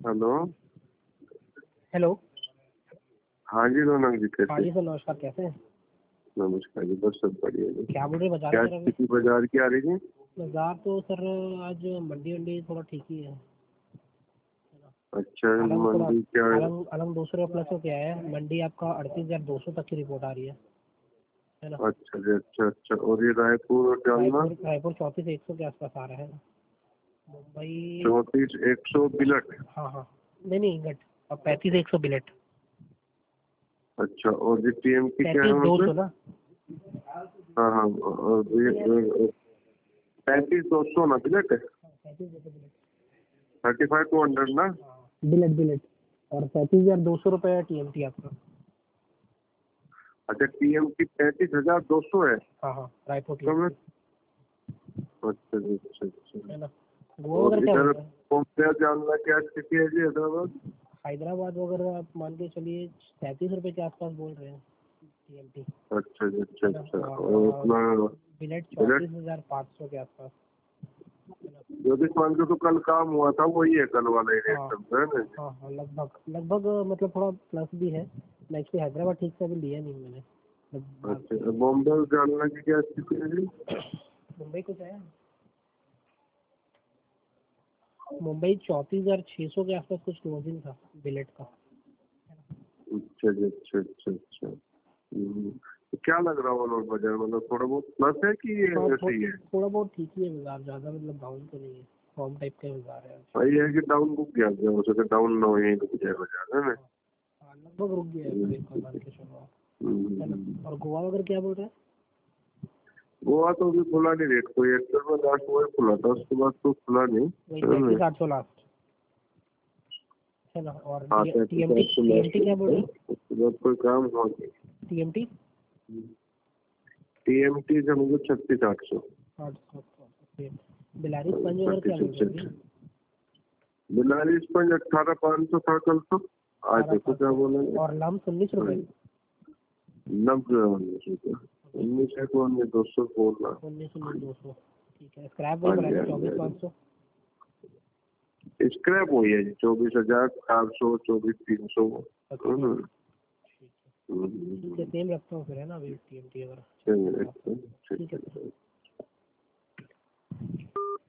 Hello. Hello. हाँ जी रौनक जी, हाँ कैसे? जी सर, नमस्कार, कैसे हैं? नमस्कार जी, बस सब बढ़िया जी। क्या बोल रहे बाजार क्या में सर अभी? स्थिति बाजार की आ रही है? बाजार तो सर आज मंडी वंडी थोड़ा ठीक ही है। अच्छा, अलंग थोड़ा मंडी क्या है? अलंग अलंग 200 रुपये प्लस हो गया है। मंडी आपका 38,200 तक की रिपोर्ट आ रही है ना। अच्छा जी, अच्छा अच्छा। और ये रायपुर और जालना? रायपुर 34,100 के आसपास आ रहा है। मुंबई 34,100 बिलट। हाँ हाँ, नहीं नहीं गट, अब 35,100 बिलेट। अच्छा, और ये टीएमटी क्या है वहाँ 35,200 पे? ना। हाँ हाँ, और ये 35,200 ना बिलट है? 35,200 बिलेट। 35,200 ना? बिलेट बिलेट। और 35,200 रुपये TMT आपका। अच्छा, टीएमटी 35,200 है? हाँ हाँ, रायपुर तो मैं TMT अच्छा जी, अच्छा अच्छा। है ना। गोवा और वगैरह क्या इधर बोलते हैं? पहुंचा जालना क्या स्थिति है जी हैदराबाद? हैदराबाद वगैरह आप मान के चलिए 37 रुपये के आसपास बोल रहे हैं TMT। अच्छा जी, अच्छा है ना। अच्छा। और और अपना बिलेट बिलट 34,500 के आसपास। ज्योतिष मान के तो कल काम हुआ था, वही है कल वाला ही रेट हाँ चल रहा है ना? हाँ हाँ, लगभग लगभग मतलब थोड़ा प्लस भी है। मैं इसको हैदराबाद ठीक से अभी लिया नहीं मैंने। अच्छा, बॉम्बे और जालना की क्या स्थिति है जी? मुंबई कुछ है। मुंबई 34,600 के आसपास कुछ क्लोजिंग था बिलेट का। अच्छा जी, अच्छा अच्छा अच्छा। तो क्या लग रहा है और बाजार, मतलब थोड़ा बहुत प्लस है कि ये हाँ, ऐसे ही है? थोड़ा बहुत ठीक ही है बाजार, ज़्यादा मतलब डाउन तो नहीं है। फॉर्म टाइप का बाजार है। वही है कि डाउन रुक गया, हो सके डाउन ना हो, यही रुक जाए बाजार, है ना? हाँ, लगभग रुक गया है हम्म, सर एक बार के शुरुआत। है ना। हम्म। और गोवा वगैरह क्या बोल रहे हैं? गोवा तो अभी खुला नहीं रेट, कोई एक्टर में लास्ट वही खुला था, उसके बाद तो खुला नहीं, वही है ना? 35,800 लास्ट। है ना। और हाँ, TMT 35,800 TMT क्या बोल लास्ट रहे है, हैं? उसके बाद कोई काम हुआ नहीं। TMT टीएमटी से मुझे 36,800। बिलारी स्पंज वगैरह क्या बोल रहे हैं? बिलारी स्पंज 18,500 था कल तो, आज देखो क्या बोलेंगे। और लम्स 19 रुपये। 19 19 को 200 बोल रहा। 19,200। ठीक है। स्क्रैप हाँ वही जी, बोला हाँ जी, 24,500। स्क्रैप हुई है जी 24,400, 24,300। अच्छा ठीक है, सेम रखता हूँ फिर, है ना अभी TMT वगैरह। ठीक है। ठीक है।